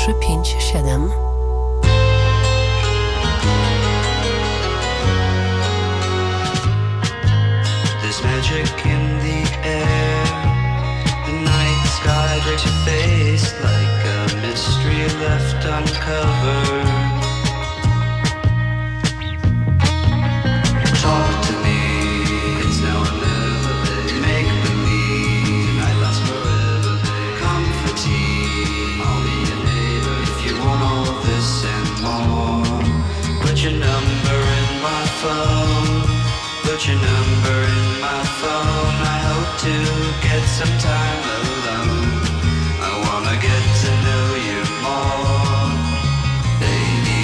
357. There's magic in the air. The night sky breaks your face like a mystery left uncovered. Talk to me, it's now or never, babe. Make believe, night lasts forever, babe. Come for tea, I'll be your neighbor. If you want all this and more, put your number in my phone. Put your number in my phone. I hope to get some time alone. I wanna get to know you more, baby.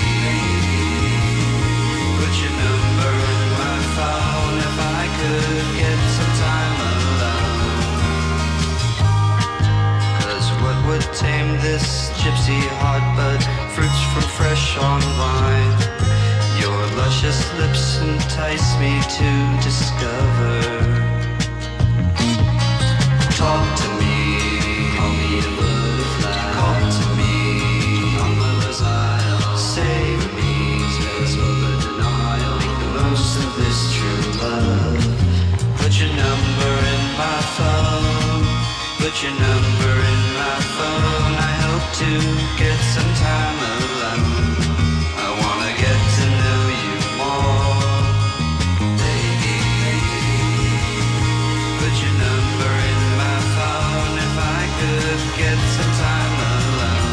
Put your number in my phone. If I could get some time alone. 'Cause what would tame this gypsy heart but fruits from fresh on vine? Your luscious lips entice me to discover. Talk to me, I'll be a butterfly. Call to me, on the desire. Save me, space for the denial. Make the most of this true love. Put your number in my phone. Put your number in my phone. I hope to get some time alone. I wanna get to know you more, baby. Put your number in my phone. If I could get some time alone.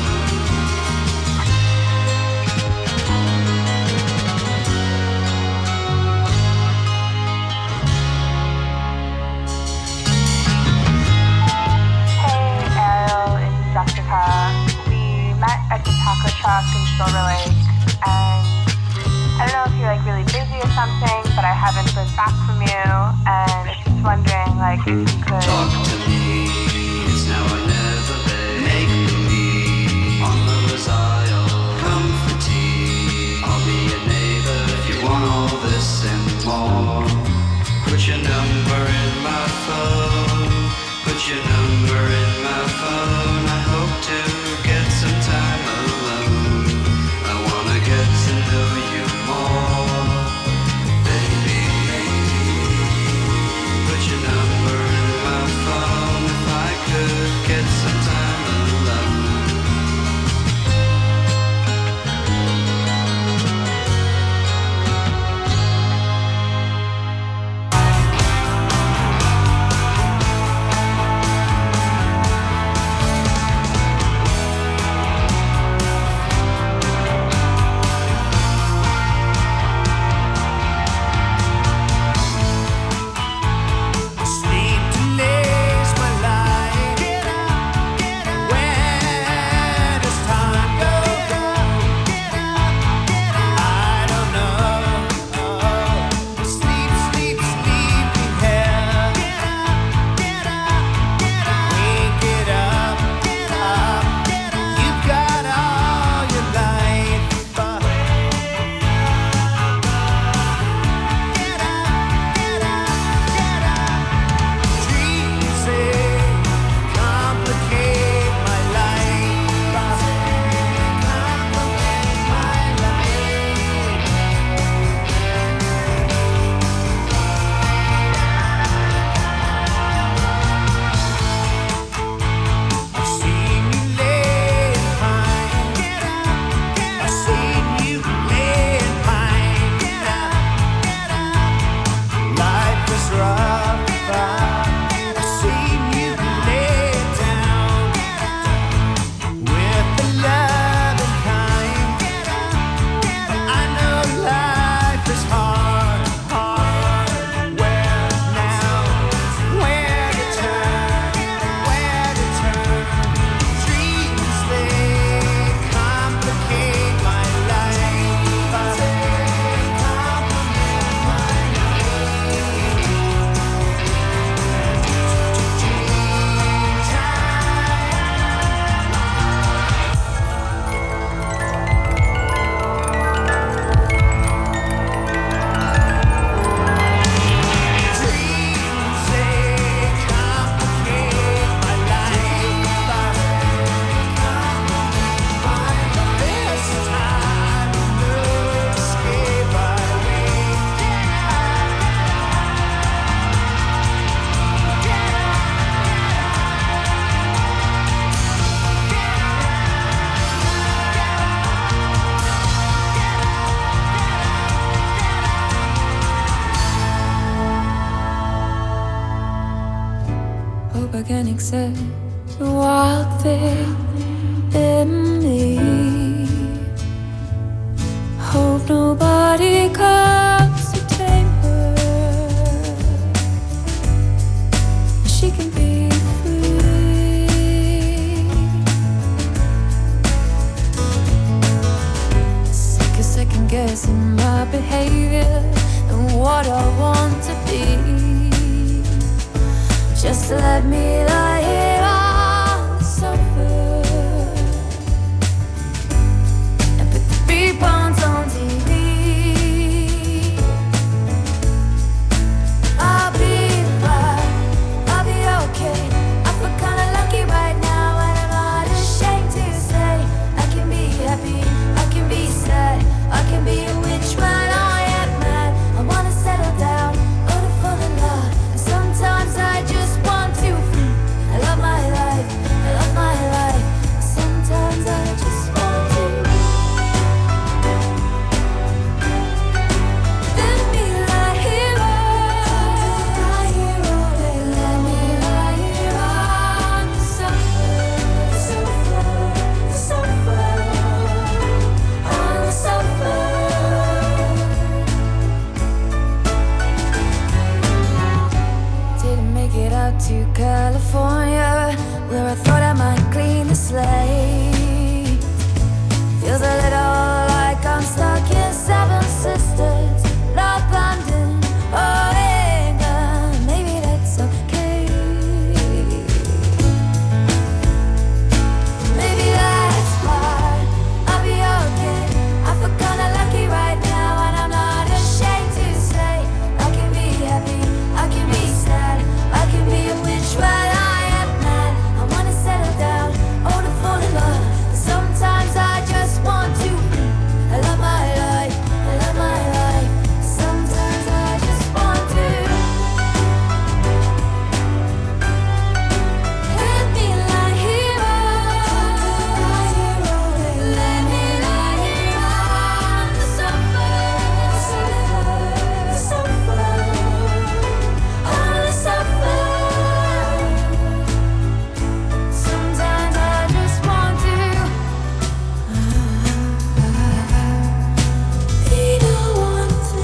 Hey Ariel, it's Jessica. We met at the taco truck in Silver Lake, and I don't know if you're like really busy or something, but I haven't heard back from you, and I was just wondering like if you could Talk to me, it's now or never, babe. Make believe, on the desire. Come for tea, I'll be your neighbor. If you want all this and more, put your number in my phone. Put your number in my phone. I hope to get some time alone. I wanna get to know you more, baby. Put your number in my phone. changes in my behavior and what I want to be. Just let me lie here on the sofa and put the rebounds on TV. I'll be fine, I'll be okay. I feel kinda lucky right now, and I'm not ashamed to say I can be happy, I can be sad, I can be a witch when I am mad. I wanna settle down, or to fall in love. And sometimes I just want to. I love my life, I love my life. Sometimes I just want to. Let me lie here, lie here all day. Let me lie here on the sofa, sofa, sofa, on the sofa. Didn't make it out to California, where I thought I might clean the slate. Feels a little like I'm stuck in Seven Sisters, North London, or England. Maybe that's okay. Maybe that's fine, I'll be okay. I feel kinda lucky right now, and I'm not ashamed to say I can be happy, I can be sad, I can be a witch when I am mad. I wanna settle down, or to fall in love. Sometimes I just want to. I love my life, I love my life. Sometimes I just want to. Let me lie here all day. Let me lie here on the sofa, sofa, sofa, on the sofa. Sometimes I just want to. We don't want to.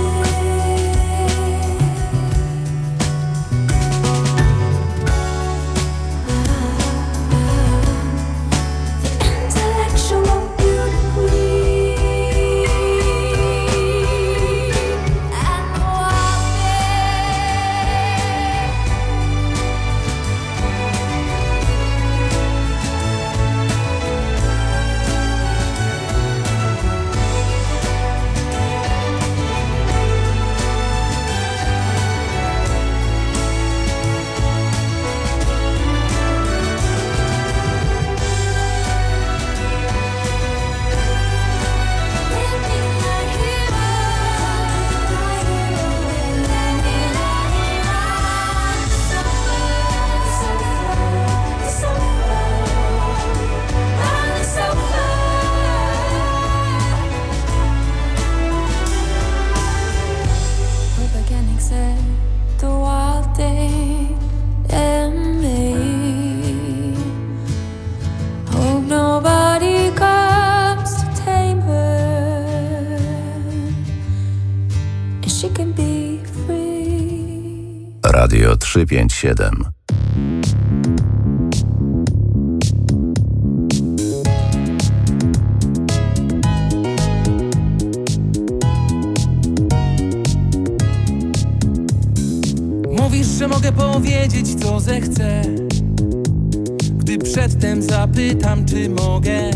The intellectual beauty and the hope I can accept the wild thing in me. Hope nobody comes to tame her, and she can be free. Radio 357. Mówisz, że mogę powiedzieć, co zechcę, gdy przedtem zapytam, czy mogę.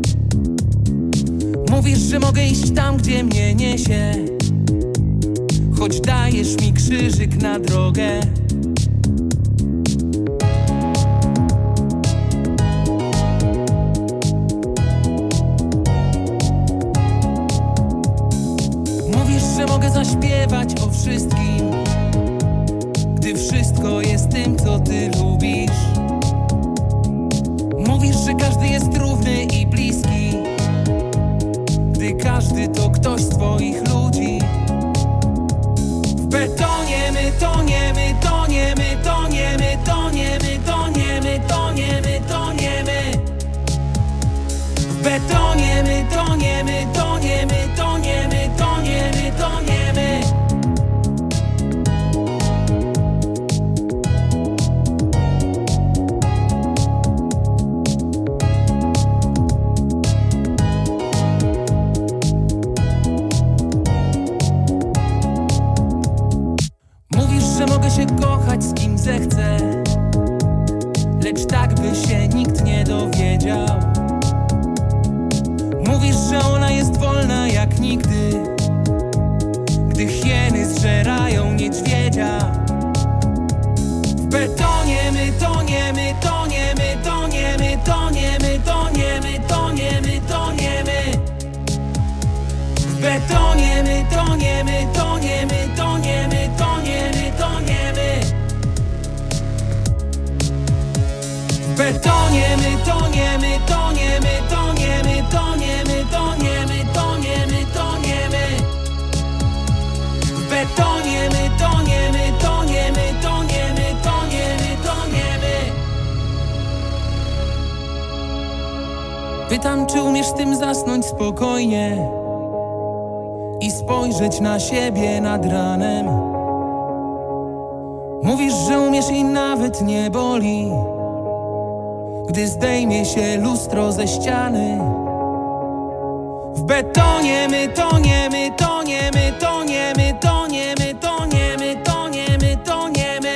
Mówisz, że mogę iść tam, gdzie mnie niesie, choć dajesz mi krzyżyk na drogę. Mówisz, że mogę zaśpiewać o wszystkim, gdy wszystko jest tym, co ty lubisz. Mówisz, że każdy jest równy i bliski, gdy każdy to ktoś z twoich ludzi. W betonie my toniemy, toniemy, toniemy, toniemy, toniemy, toniemy, toniemy. W betonie my toniemy, toniemy, toniemy, toniemy, toniemy. że ona jest wolna jak nigdy, gdy hieny zżerają niedźwiedzia. W betonie my toniemy, toniemy, toniemy, toniemy, toniemy, toniemy, toniemy. W betonie my toniemy, toniemy, toniemy, toniemy, toniemy. W betonie my toniemy, toniemy, toniemy, toniemy, toniemy, toniemy, toniemy. W betonie my toniemy, toniemy, toniemy, toniemy, toniemy. Pytam, czy umiesz z tym zasnąć spokojnie i spojrzeć na siebie nad ranem. Mówisz, że umiesz i nawet nie boli, gdy zdejmie się lustro ze ściany. W betonie my toniemy, toniemy, toniemy, toniemy, toniemy, toniemy, toniemy.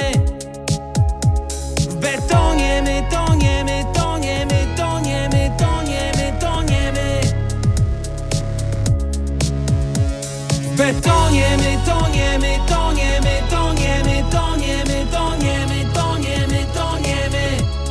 W betonie my toniemy, toniemy, toniemy, toniemy, toniemy. W betonie my toniemy, toniemy, toniemy, toniemy, toniemy, toniemy, toniemy.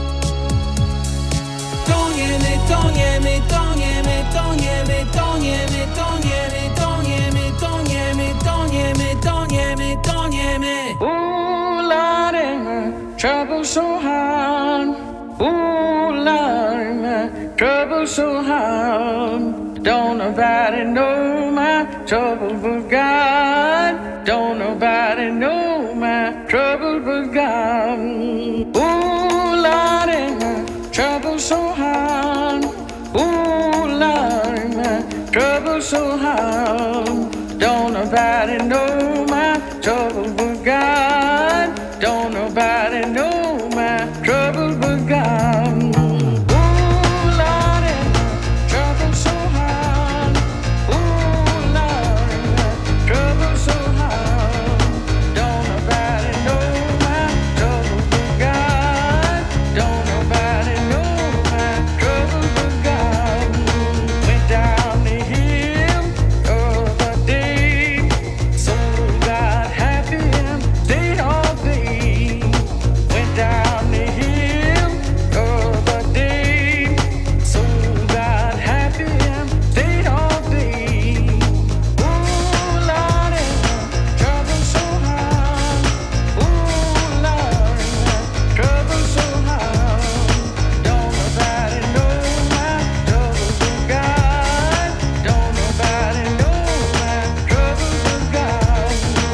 Toniemy, toniemy, toniemy, toniemy, toniemy, toniemy, toniemy, toniemy, toniemy, toniemy, toniemy. Ooh, Lordy, my trouble so hard. Ooh, Lordy, my trouble so hard. Don't nobody know my trouble but God. Don't nobody know my trouble but God. Ooh, Lordy, my trouble so hard. Ooh, Lord, my trouble so hard. Don't nobody know my trouble but God. Don't nobody know my trouble but God. Ooh, Lord, my trouble so hard. Ooh, Lord, my trouble so hard. Don't nobody know my trouble but God. Don't nobody know my trouble but God. Went down the hill other day, so got happy and stayed all day. Went down the hill other day, so got happy and stayed all day. Ooh, Lordy, my trouble so hard. Ooh, Lordy, my trouble so hard. Don't nobody know my trouble but God. Don't nobody know my trouble but God.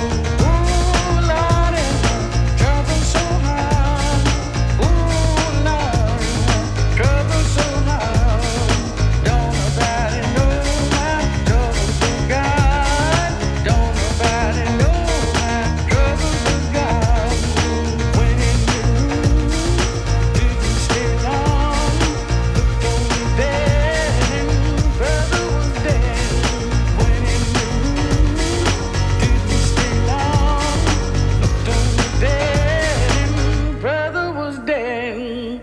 Ooh, Lordy, my trouble so hard. Ooh, Lordy, my trouble so hard. Don't nobody know my trouble but God. Don't nobody know my trouble but God. When in the room, didn't stay long. Looked on the bed and brother was dead. When in the room, didn't stay long. Looked on the bed and brother was dead.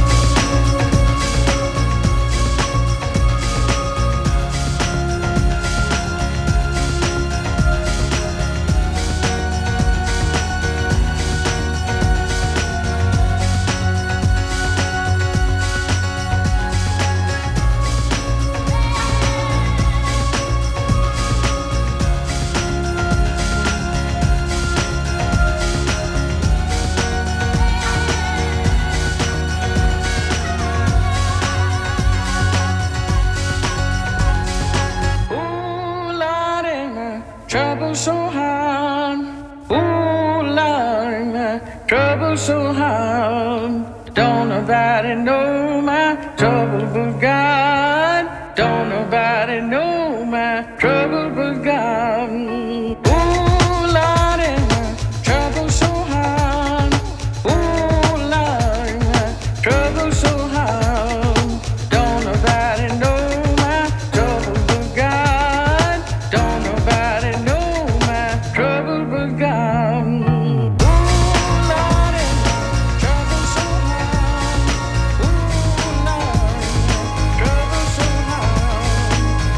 Ooh, Lordy, my trouble so hard. Ooh, Lordy, my trouble so hard. Don't nobody know my trouble but God. Don't nobody know my trouble but God. Ooh, Lordy, my trouble so hard. Ooh, Lordy, my trouble so hard. Don't nobody know my trouble but God. Don't nobody know my trouble but God. Ooh, Lordy, my trouble so hard. Ooh, Lordy, my trouble so hard.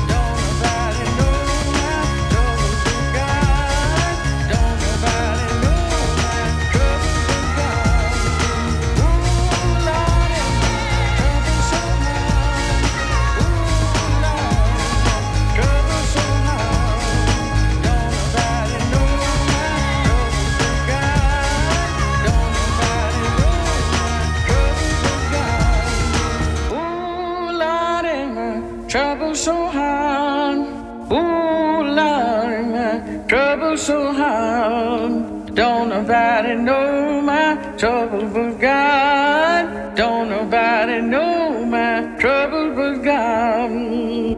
trouble so hard. Ooh, Lord, my trouble so hard. Don't nobody know my trouble but God. Don't nobody know my trouble but God.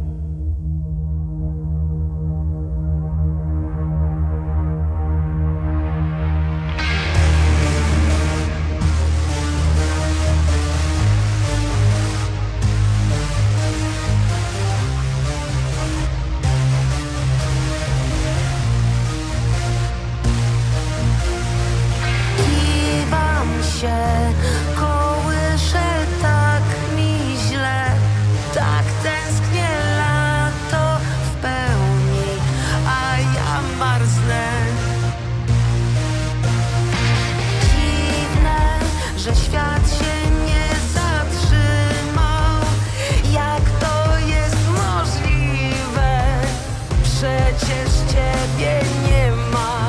Kołyszę, tak mi źle, tak tęsknię lato w pełni, a ja marznę. Dziwne, że świat się nie zatrzymał. Jak to jest możliwe? Przecież ciebie nie ma.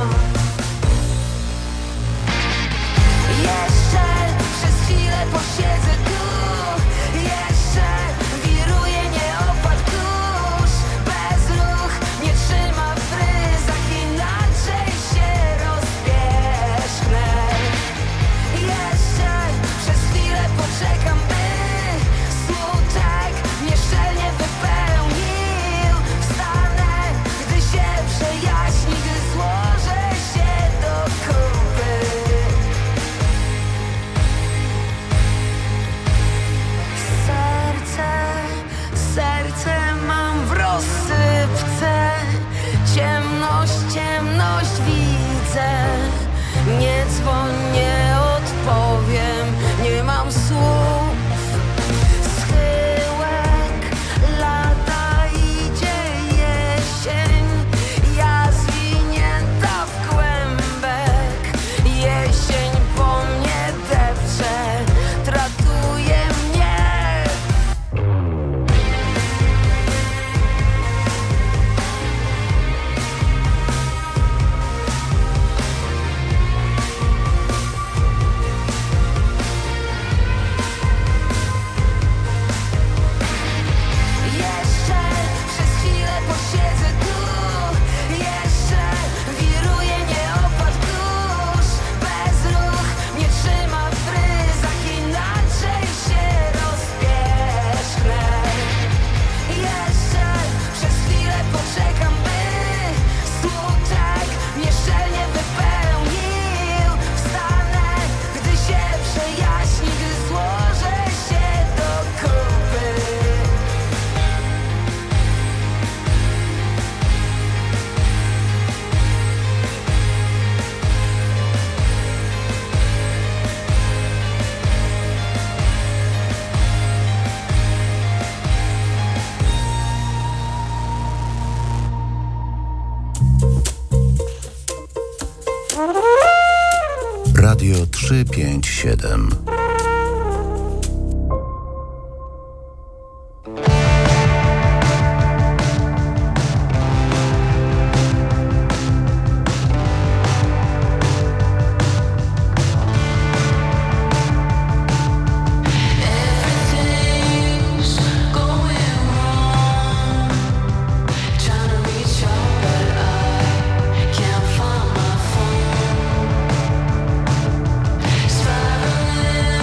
Jeszcze przez chwilę posiedzę tu. Jeszcze wiruje, nie opadł kurz. Bezruch nie trzyma w ryzach, inaczej się rozpierzchnę. Jeszcze przez chwilę poczekam, by smutek mnie szczelnie wypełnił. Wstanę, gdy się przejaśni, gdy złożę się do kupy. Serce mam w rozsypce. Ciemność widzę. Nie dzwoń, nie odpowiem, nie mam słów. Schyłek lata, idzie jesień. Ja zwinięta w kłębek. Jesień po mnie depcze, tratuje mnie. Jeszcze przez chwilę posiedzę tu. Jeszcze wiruje, nie opadł kurz. Bezruch mnie trzyma w ryzach, inaczej się rozpierzchnę. Jeszcze przez chwilę poczekam, by smutek mnie szczelnie wypełnił. Wstanę, gdy się przejaśni, gdy złożę się do kupy. Radio 357. Everything's going wrong. Trying to reach out, but I can't find my phone. Spiraling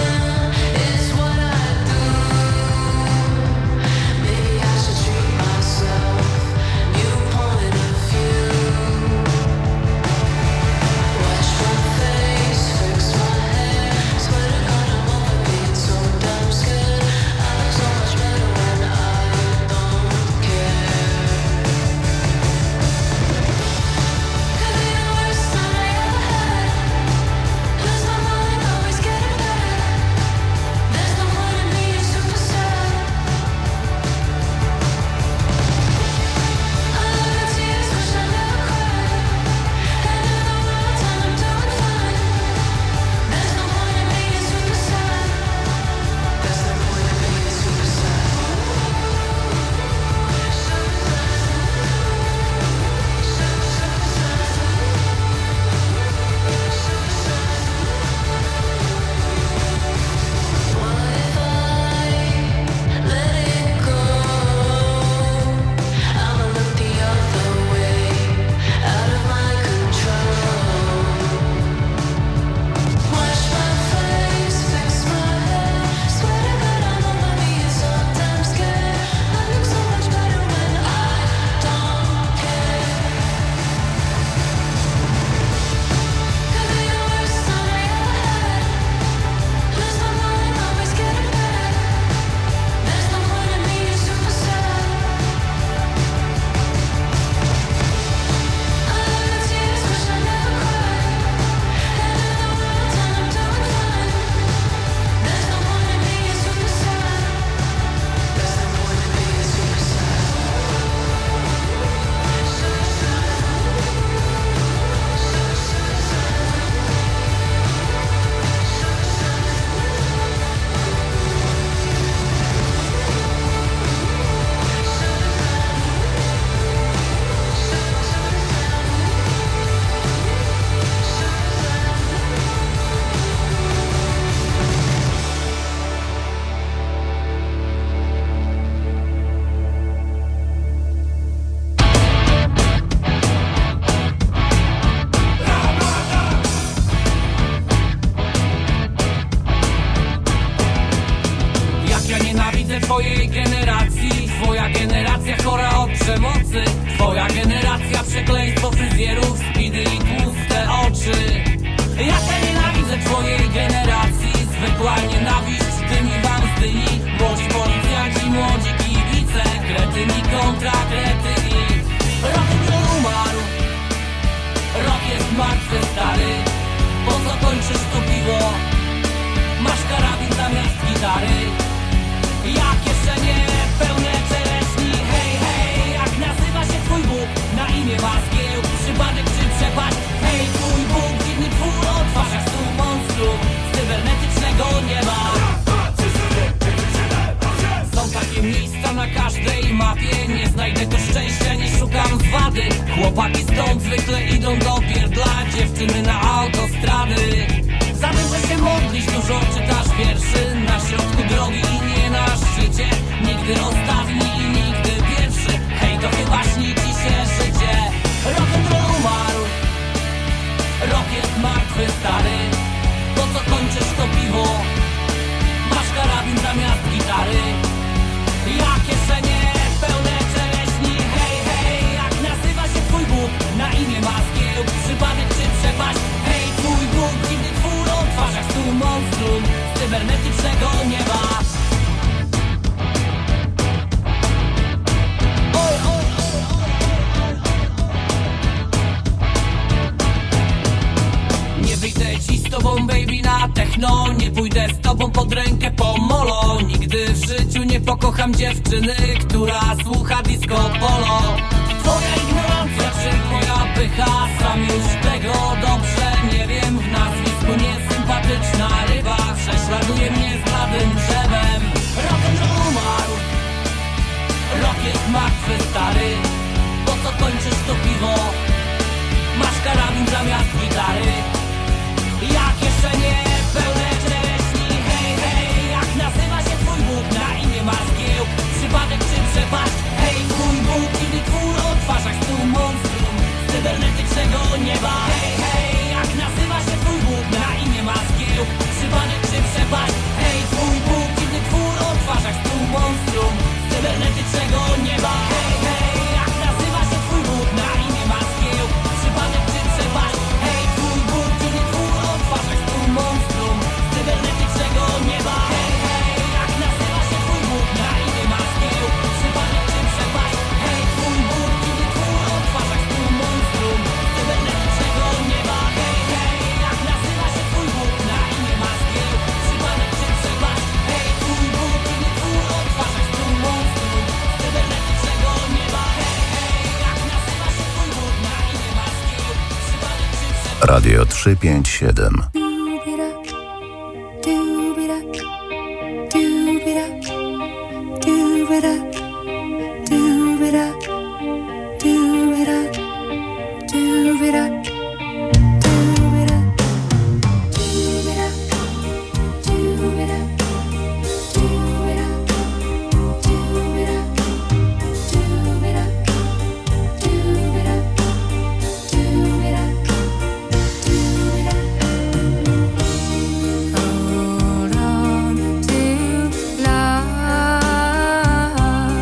nienawidzę twojej generacji. Twoja generacja chora od przemocy. Twoja generacja przekleństwo fryzjerów, speedy i tłuste oczy. Ja nienawidzę twojej generacji. Zwykła nienawiść dymi wam z dyni. Młodzi policjanci, młodzi kibice, kretyni kontra kretyni. Rock'n'roll umarł, rock jest martwy stary. Po co kończysz to piwo? Masz karabin zamiast gitary. Ja kieszenie pełne czereśni. Hej, hej, jak nazywa się twój Bóg? Na imię ma zgiełk, przypadek czy przepaść? Hej, twój Bóg, dziwny twór o twarzach stu monstrum z cybernetycznego nieba. Są takie miejsca na każdej mapie. Nie znajdę tu szczęścia, nie szukam zwady. Chłopaki stąd zwykle idą do pierdla, dziewczyny na autostrady. Za dużo się modlisz, dużo czytasz wierszy. Na środku drogi i nie na szczycie. Nigdy ostatni i nigdy pierwszy. Hej, to chyba śni ci się życie. Rock'n'roll umarł, rock jest martwy stary. Po co kończysz to piwo? Masz karabin zamiast gitary. Ja kieszenie pełne czereśni. Hej, hej, jak nazywa się twój Bóg? Na imię ma zgiełk, przypadek czy przepaść? Hej, twój Bóg, dziwny twór o twarzach stu monstrum z cybernetycznego nieba. Nie wyjdę ci z tobą, baby, na techno. Nie pójdę z tobą pod rękę po molo. Nigdy w życiu nie pokocham dziewczyny, która słucha disco polo. Twoja ignorancja czy twoja pycha? Sam już tego dobrze nie wiem. W nazwisku niesympatyczna ryba prześladuje mnie z bladym drzewem. Rock'n'roll umarł, rock jest martwy stary. Po co kończysz to piwo? Masz karabin zamiast gitary. Ja kieszenie pełne czereśni. Hej, hej, jak nazywa się twój Bóg? Na imię ma zgiełk, przypadek czy przepaść? Hej, twój Bóg, kiedy twór o twarzach stu monstrum z cybernetycznego nieba. Hej, hej, jak nazywa się twój Bóg? Na imię ma zgiełk, przypadek czy przepaść? Hej, twój Bóg, kiedy twór o twarzach stu monstrum z cybernetycznego nieba. Hej, hej, jak nazywa się twój Bóg? Na imię ma zgiełk, przypadek czy przepaść? Hej, twój Bóg, kiedy twór o twarzach stu monstrum z cybernetycznego nieba. Hej, hej, jak nazywa się twój Bóg? Na imię ma zgiełk, przypadek czy przepaść? Hej, twój Bóg, kiedy twór o twarzach stu monstrum z cybernetycznego nieba. Hej, hej, jak nazywa się twój Bóg? Na imię ma zgiełk, przypadek czy przepaść? Hej, twój Bóg, kiedy twór o twarzach stu monstrum z cybernetycznego nieba. Hej, hej, jak nazywa się twój Bóg? Na imię ma zgiełk, przypadek czy przepaść? Radio 357. Hold on to love.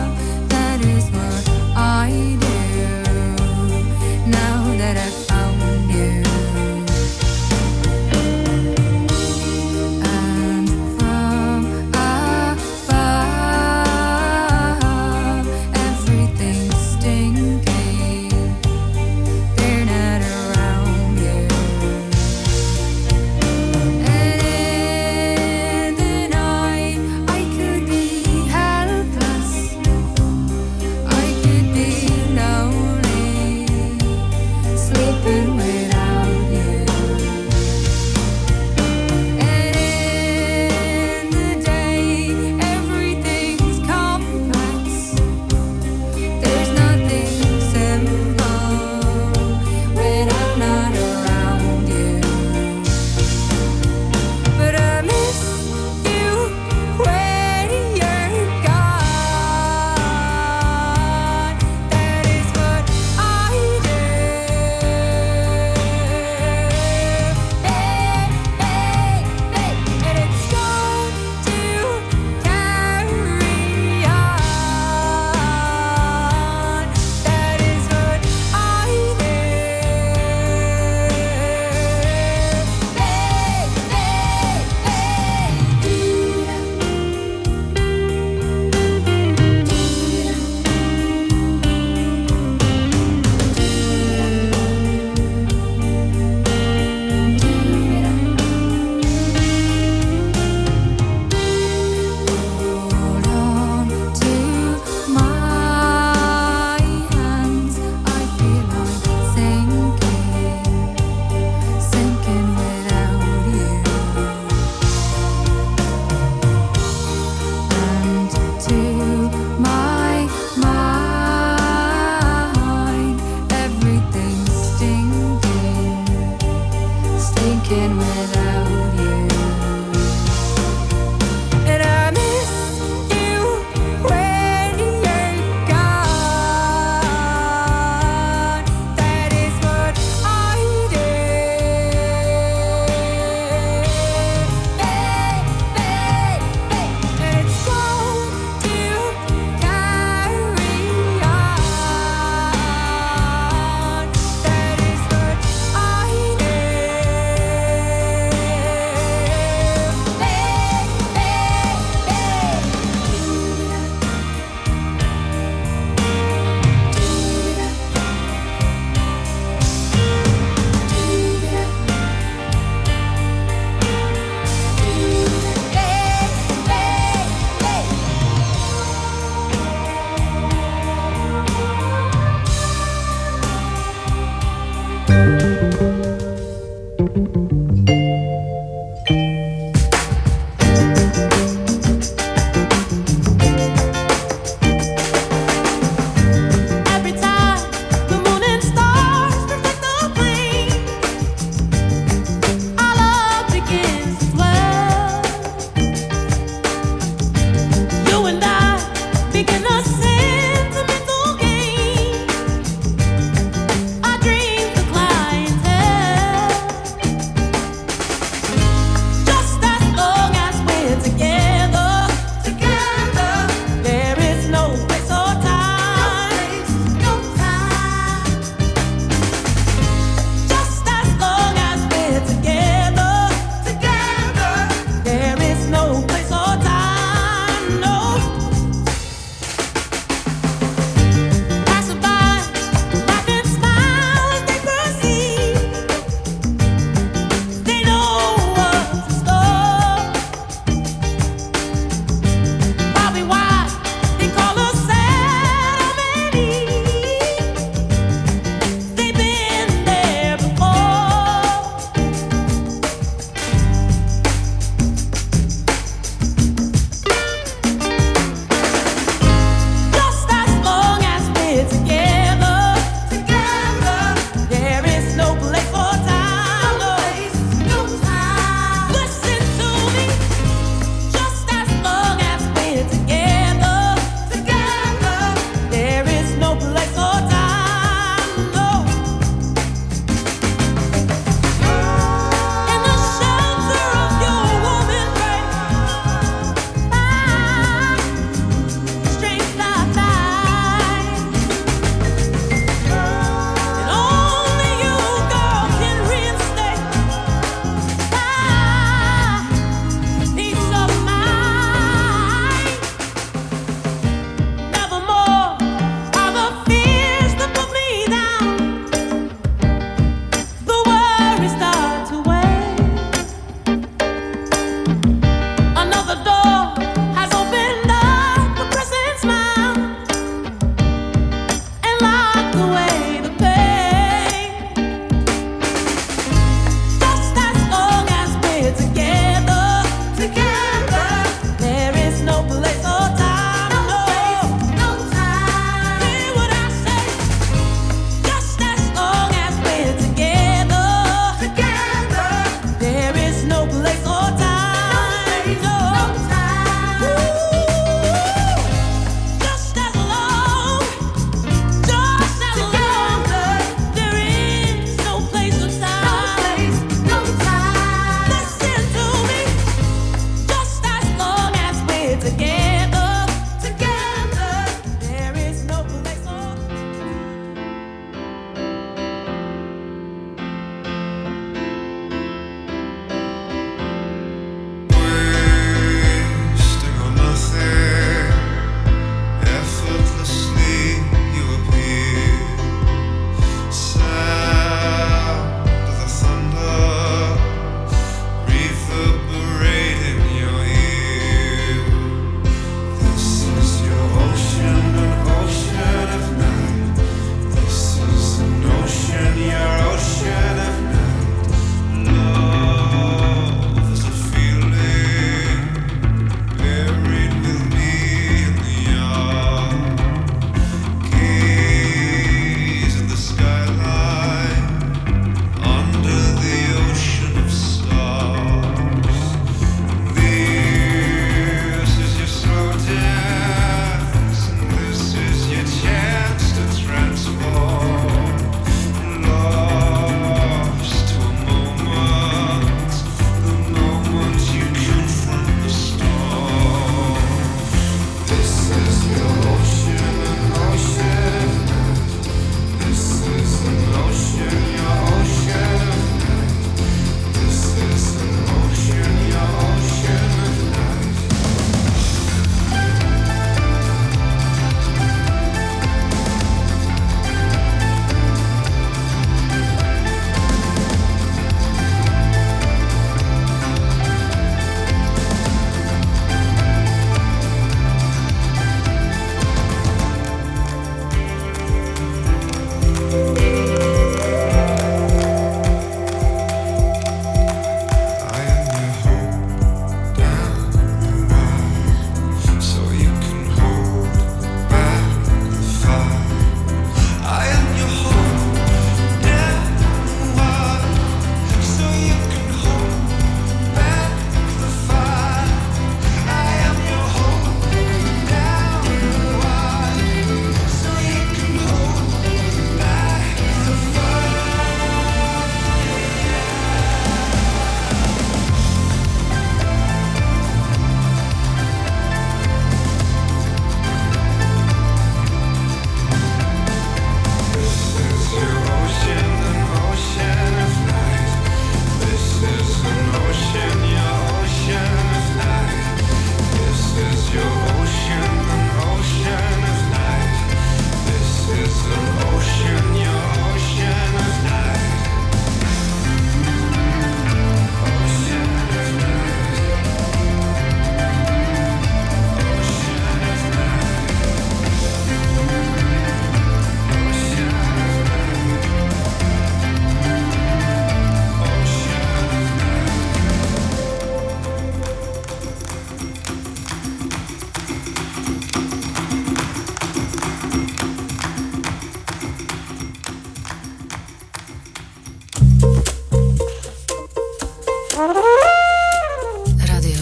Radio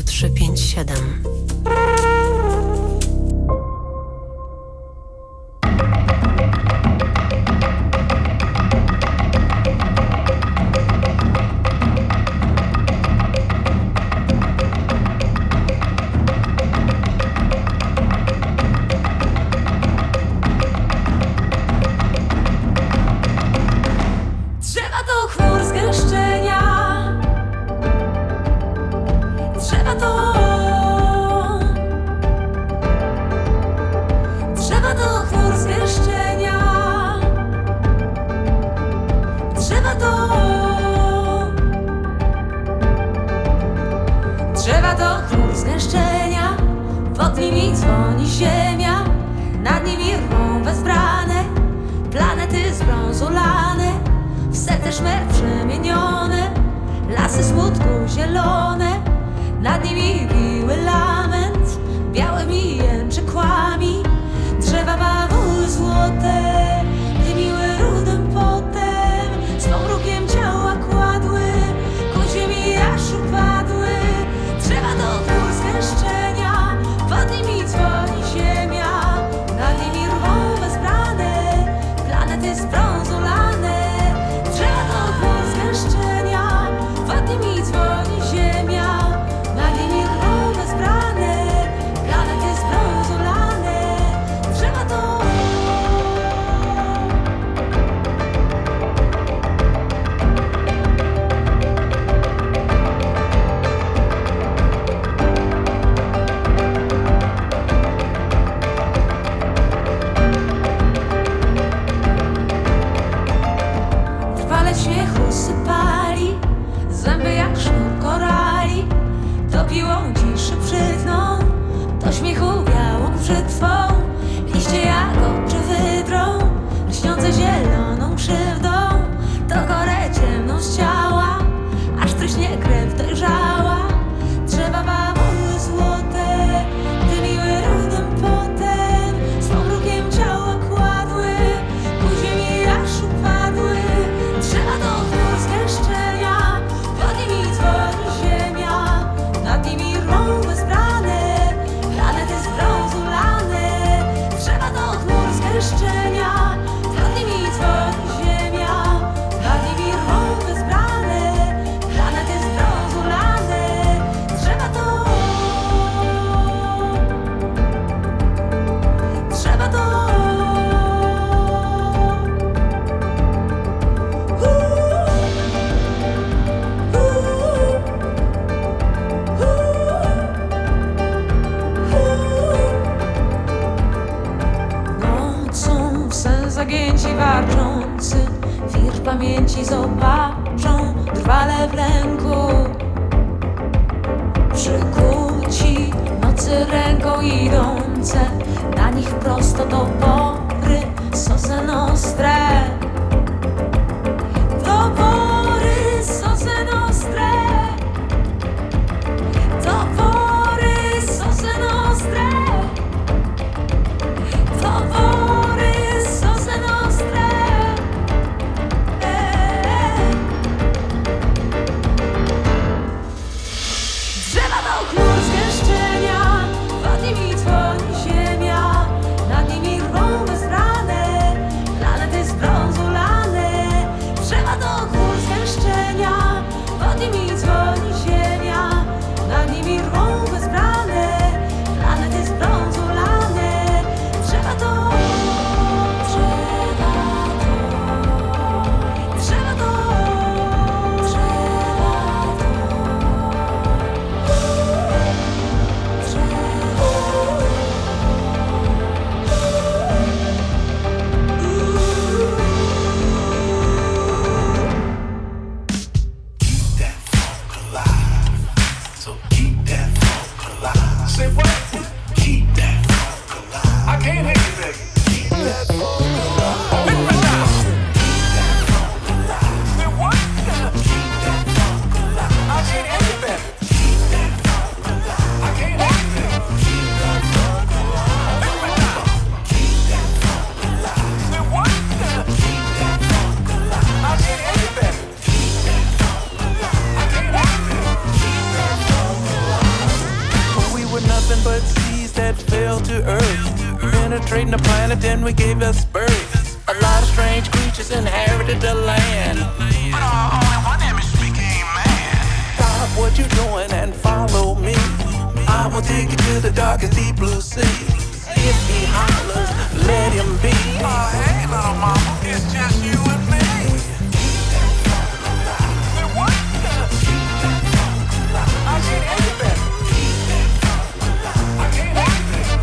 357. Drzewa to chmur zgęszczenia. Drzewa to chmur zgęszczenia. Drzewa to chmur zgęszczenia. Pod nimi dzwoni ziemia, nad nimi rwą wezbrane planety z brązu lane, w serce szmer przemienione, lasy smutku zielone, nad nimi biły lament, białymi jęczykłami, drzewa bawoły złote, dymiły rudym potem, z pomrukiem ciała kładły, ku ziemi aż upadły. Drzewa to chmur zgęszczenia, pod nimi dzwoni ziemia, nad nimi rwą wezbrane planety z brązu lane. Drzewa to chmur zgęszczenia, pod nimi dzwoni ziemia, nad nimi rwą wezbrane planety z brązu lane. Drzewa to trwale śmiechu sypali, zęby jak sznur korali, topiłą ciszy przytną, do śmiechu białą brzytwą, liście jak oczy wydrą, lśniące zieloną krzywdą, to korę ciemną z ciała, aż tryśnie krew dojrzała. Drzewa bawoły złote, dymiły rudym potem, z pomrukiem ciała kładły, ku ziemi aż upadły. Drzewa to chmur zgęszczenia, pod nimi dzwoni ziemia, nad nimi rwą wezbrane planety z brązu lane. ci warczący wir pamięci zobaczą trwale w ręku. Przykuci nocy ręką idące, na nich prosto do pory Sose Nostre. Do pory Sose Nostre. Do pory Sose Nostre. Do pory Sose Nostre. Drzewa to chmur zgęszczenia, pod nimi dzwoni ziemia, nad nimi rwą bezbrane planety z brązu lane. Drzewa to chmur zgęszczenia, pod nimi dzwoni ziemia, nad nimi rwą bezbrane planety z brązu lane. Drzewa to, drzewa to, drzewa to, So keep that funk alive. Say what? Keep that funk alive. I can't hear you, baby. Keep that funk alive. Hit me now. Keep that funk alive. Say what? Keep that funk alive. I can't hear you, baby. Keep that funk alive. I can't hear you, baby. Keep that funk alive. Hit me now. Keep that funk alive. Say what? Keep that funk alive. I can't hear you, baby. Keep that funk alive. I can't hear you, baby. Keep that funk alive. We were nothing but seeds that fell to earth, penetrating the planet, then we gave us birth. A lot of strange creatures inherited the land, But only one image became man. stop what you're doing and follow me. I will take you to the darkest deep blue sea. If he hollers, let him be. Oh, hey, little mama, it's just you and me. Say what? I can't hear you, baby. I can't hear you, baby.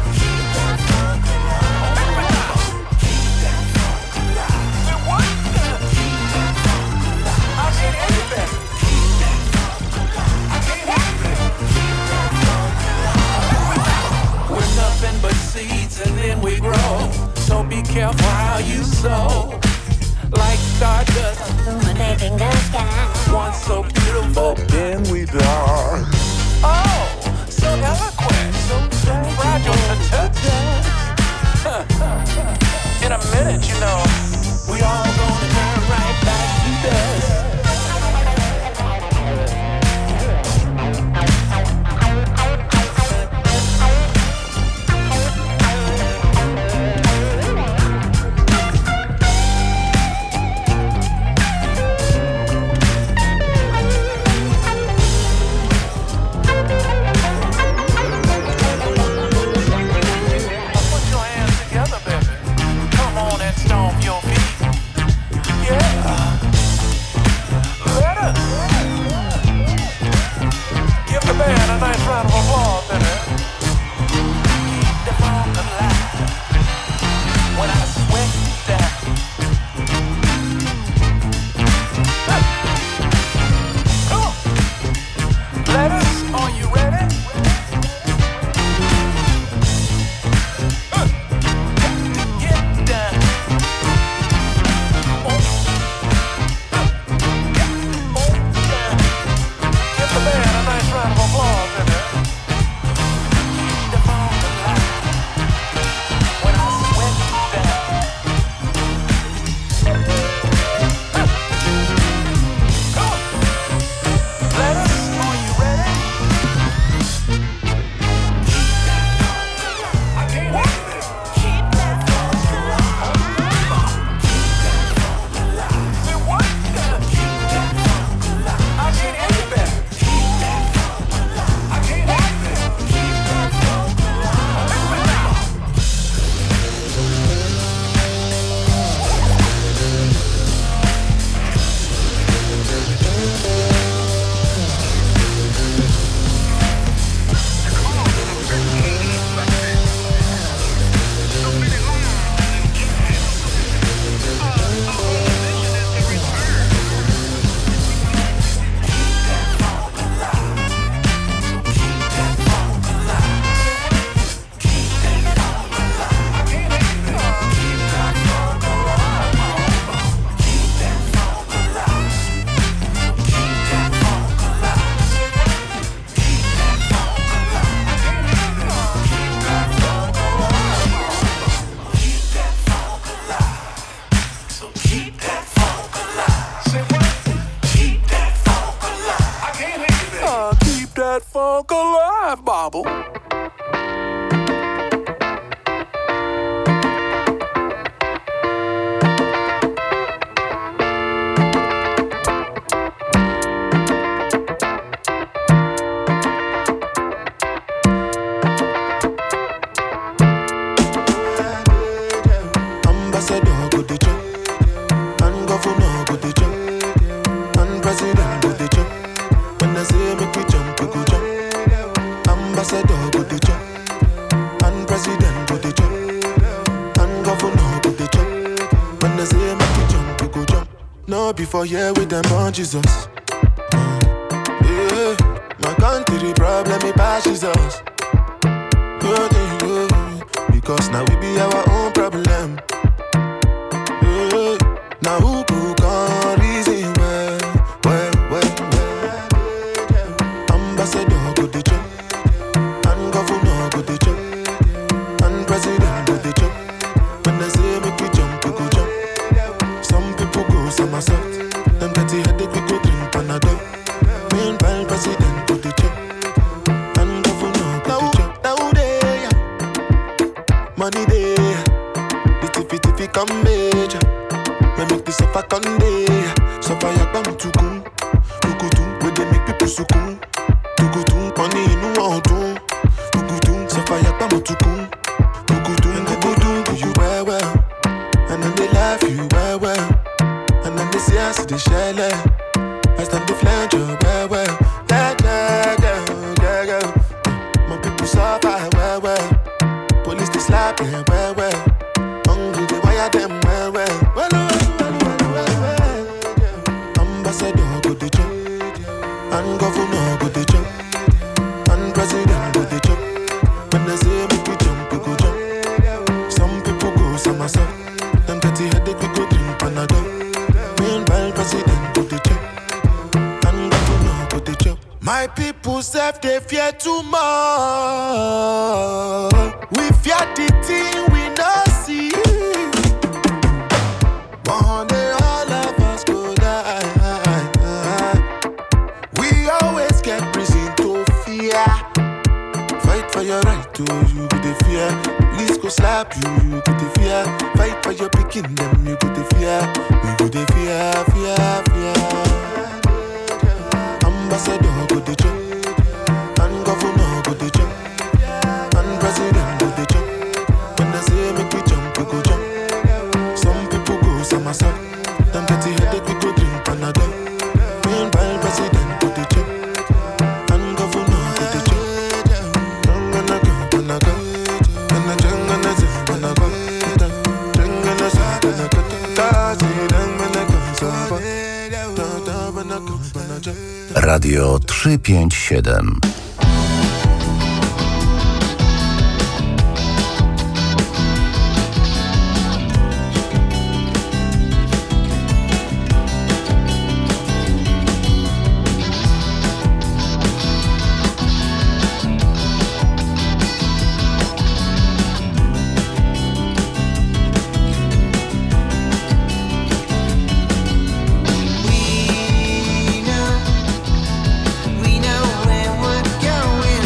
Hit me now. Say what? I can't hear you, baby. I can't hear you, baby. We're nothing but seeds in Folk alive, Bobble. Ambassador go the chop, and governor go the chop, and president go the chop. When I say make we jump, we go jump. Ambassador go the chop, and president go the chop, and governor go the chop. When I say make we jump, we go jump. No before here with them on Jesus. Yeah, my country problem it passes us. Because now we be our own problem. Now who can reason well. Ambassador go the chop, and governor go the chop, and president go the chop. When I say make we jump, we go jump. Some people go somersault. Them get the headache, we go drink Panadol. Meanwhile, president go the chop, and governor go the chop. Now they money there, the tiffy come major. We make the suffer Sunday, suffer yakbam tukun, tukutum. We they make people sukun, tukutum. Money inu odun, tukutum. Suffer yakbam tukun, tukutum. Tukutum do you well, and then they laugh you well, and then they say I see the shell. I stand the flange well. Yeah. My people suffer well. Police they slap them well. Hungry they wire them well. Ambassador go the chop, and governor go the chop, and president go the chop. When I say make we jump, we go jump. Some people go somersault. Them get the headache, we go drink Panadol. Meanwhile, president go the chop, and governor go the chop. My people self they fear too much. We fear the thing we not see. One day all of us go die. We always get reason to fear. Fight for your right to you go the fear. Police go slap you, you go the fear. Fight for your picking them, you go the fear. We go the fear. Ambassador go the chop, and governor go the chop, and president go the chop. When I say make we jump, we go jump. Some people go somersault. Them get the headache, we go drink Panadol. Meanwhile, president go the chop, and governor go the chop. Radio 357. We know where we're going.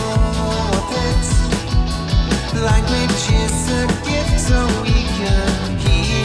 Language is a gift so we can